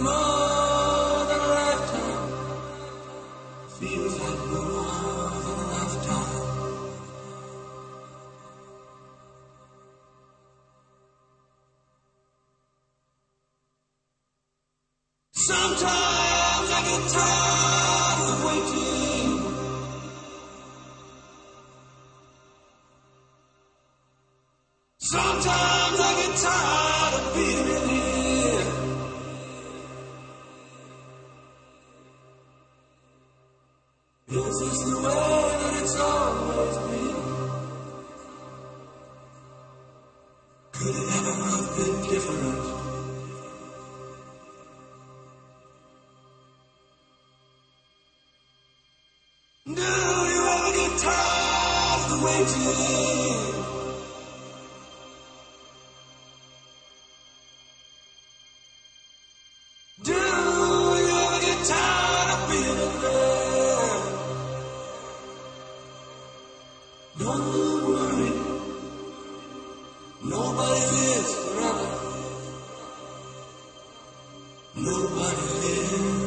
more than a lifetime. Feels like more than a lifetime. Sometimes I get tired of waiting. Sometimes I get tired of being in here. Is this the way that it's always been? Could it ever have been different? Do you ever get tired of the waiting? Do you ever get tired of being in there? Don't worry, nobody lives forever. Nobody lives